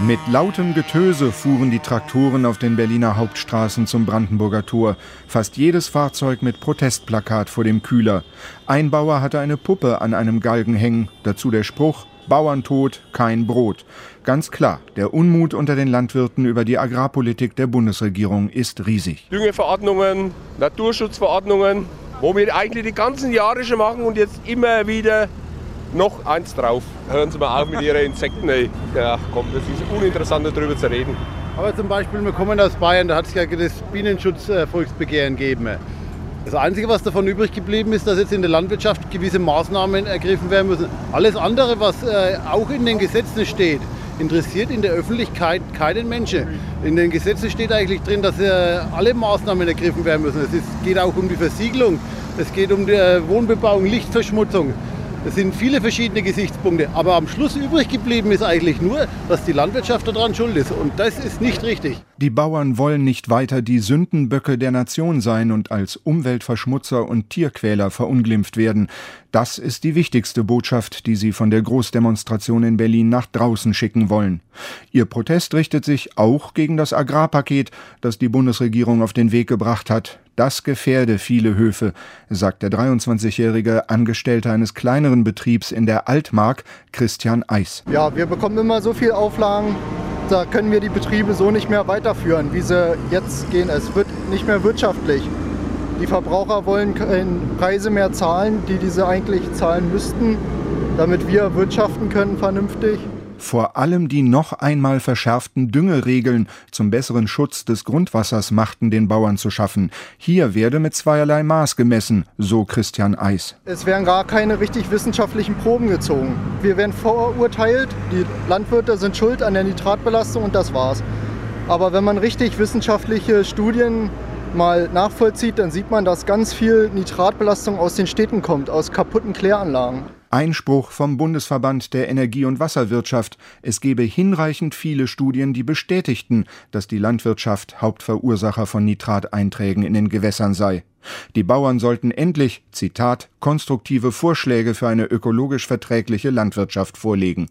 Mit lautem Getöse fuhren die Traktoren auf den Berliner Hauptstraßen zum Brandenburger Tor. Fast jedes Fahrzeug mit Protestplakat vor dem Kühler. Ein Bauer hatte eine Puppe an einem Galgen hängen. Dazu der Spruch: Bauerntod, kein Brot. Ganz klar, der Unmut unter den Landwirten über die Agrarpolitik der Bundesregierung ist riesig. Düngeverordnungen, Naturschutzverordnungen, wo wir eigentlich die ganzen Jahre schon machen und jetzt immer wieder noch eins drauf. Hören Sie mal auf mit Ihren Insekten, ey. Ja, komm, das ist uninteressant, darüber zu reden. Aber zum Beispiel, wir kommen aus Bayern, da hat es ja das Bienenschutzvolksbegehren gegeben. Das Einzige, was davon übrig geblieben ist, dass jetzt in der Landwirtschaft gewisse Maßnahmen ergriffen werden müssen. Alles andere, was auch in den Gesetzen steht, interessiert in der Öffentlichkeit keinen Menschen. In den Gesetzen steht eigentlich drin, dass alle Maßnahmen ergriffen werden müssen. Es geht auch um die Versiegelung, es geht um die Wohnbebauung, Lichtverschmutzung. Es sind viele verschiedene Gesichtspunkte, aber am Schluss übrig geblieben ist eigentlich nur, dass die Landwirtschaft daran schuld ist. Und das ist nicht richtig. Die Bauern wollen nicht weiter die Sündenböcke der Nation sein und als Umweltverschmutzer und Tierquäler verunglimpft werden. Das ist die wichtigste Botschaft, die sie von der Großdemonstration in Berlin nach draußen schicken wollen. Ihr Protest richtet sich auch gegen das Agrarpaket, das die Bundesregierung auf den Weg gebracht hat. Das gefährde viele Höfe, sagt der 23-jährige Angestellte eines kleineren Betriebs in der Altmark, Christian Eis. Ja, wir bekommen immer so viel Auflagen, da können wir die Betriebe so nicht mehr weiterführen, wie sie jetzt gehen. Es wird nicht mehr wirtschaftlich. Die Verbraucher wollen keine Preise mehr zahlen, die sie eigentlich zahlen müssten, damit wir wirtschaften können vernünftig. Vor allem die noch einmal verschärften Düngeregeln zum besseren Schutz des Grundwassers machten den Bauern zu schaffen. Hier werde mit zweierlei Maß gemessen, so Christian Eis. Es werden gar keine richtig wissenschaftlichen Proben gezogen. Wir werden vorurteilt, die Landwirte sind schuld an der Nitratbelastung und das war's. Aber wenn man richtig wissenschaftliche Studien mal nachvollzieht, dann sieht man, dass ganz viel Nitratbelastung aus den Städten kommt, aus kaputten Kläranlagen. Einspruch vom Bundesverband der Energie- und Wasserwirtschaft. Es gebe hinreichend viele Studien, die bestätigten, dass die Landwirtschaft Hauptverursacher von Nitrateinträgen in den Gewässern sei. Die Bauern sollten endlich, Zitat, konstruktive Vorschläge für eine ökologisch verträgliche Landwirtschaft vorlegen.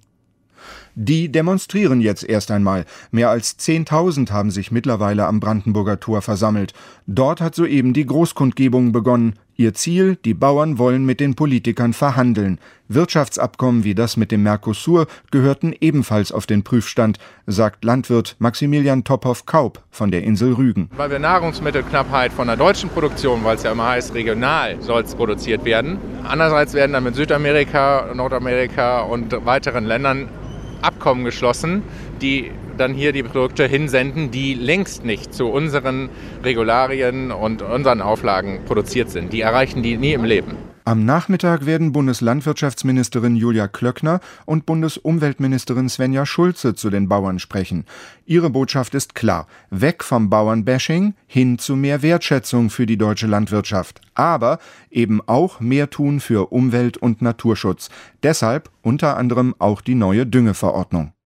Die demonstrieren jetzt erst einmal. Mehr als 10.000 haben sich mittlerweile am Brandenburger Tor versammelt. Dort hat soeben die Großkundgebung begonnen. Ihr Ziel: Die Bauern wollen mit den Politikern verhandeln. Wirtschaftsabkommen wie das mit dem Mercosur gehörten ebenfalls auf den Prüfstand, sagt Landwirt Maximilian Tophoff-Kaup von der Insel Rügen. Weil wir Nahrungsmittelknappheit von der deutschen Produktion, weil es ja immer heißt, regional soll es produziert werden. Andererseits werden dann mit Südamerika, Nordamerika und weiteren Ländern Abkommen geschlossen, die dann hier die Produkte hinsenden, die längst nicht zu unseren Regularien und unseren Auflagen produziert sind. Die erreichen die nie im Leben. Am Nachmittag werden Bundeslandwirtschaftsministerin Julia Klöckner und Bundesumweltministerin Svenja Schulze zu den Bauern sprechen. Ihre Botschaft ist klar: Weg vom Bauernbashing hin zu mehr Wertschätzung für die deutsche Landwirtschaft. Aber eben auch mehr tun für Umwelt- und Naturschutz. Deshalb unter anderem auch die neue Düngeverordnung.